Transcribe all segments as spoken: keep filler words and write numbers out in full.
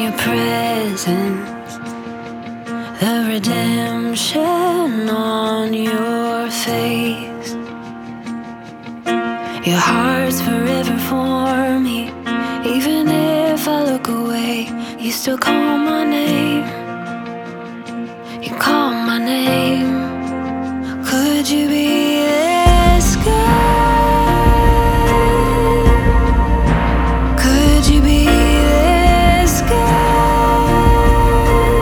your presence, the redemption on your face. Your heart's forever for me. Even if I look away, you still call my name. You call my name. Could you be this good? Could you be this good?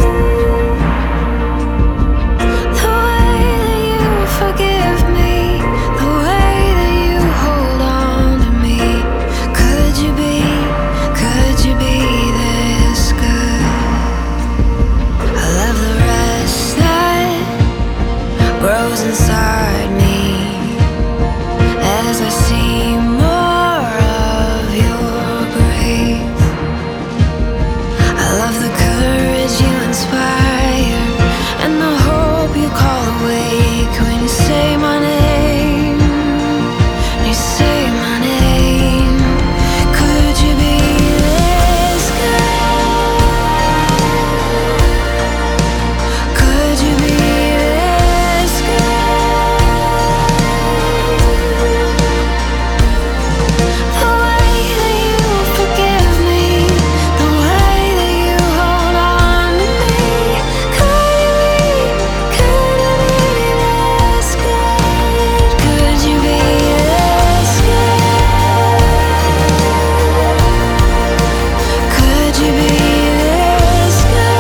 The way that you forgive me, the way that you hold on to me. Could you be, could you be this good? I love the rest that grows inside me as I see more of your grace. I love the courage you inspire and the hope you call awake when you say my name. When you say my name. Could you be this good? Could you be this good? The way that you forgive me, the way that you hold on to me. Could you be, could you be this good? Could you be this good? Could you be this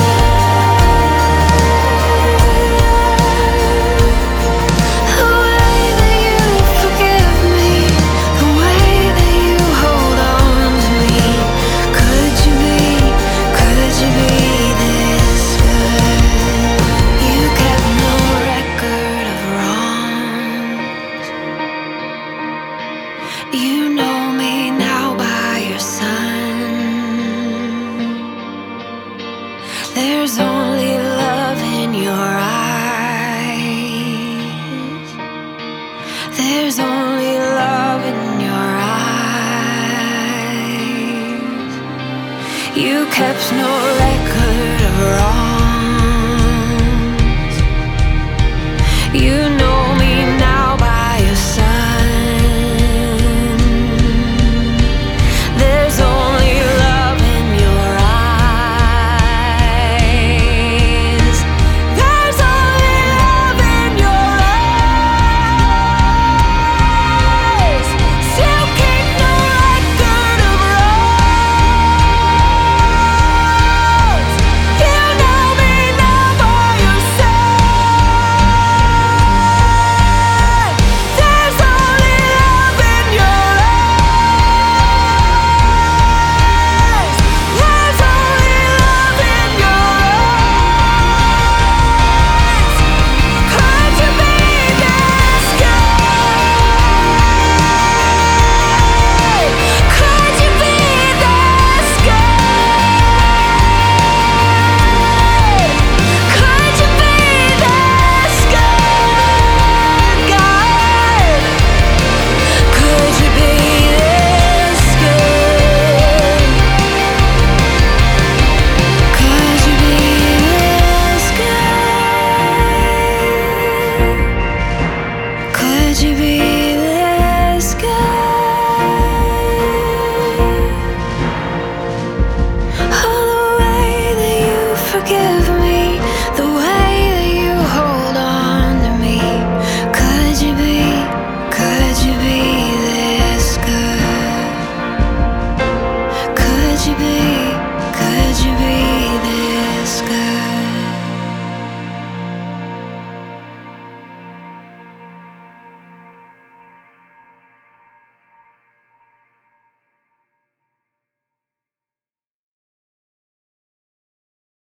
good? The way that you forgive me, the way that you hold on to me. Could you be, could you be this good? You kept no record of wrongs. You know me now by your Son. There's only love in your eyes. There's only love in your eyes. You kept no record of wrongs. You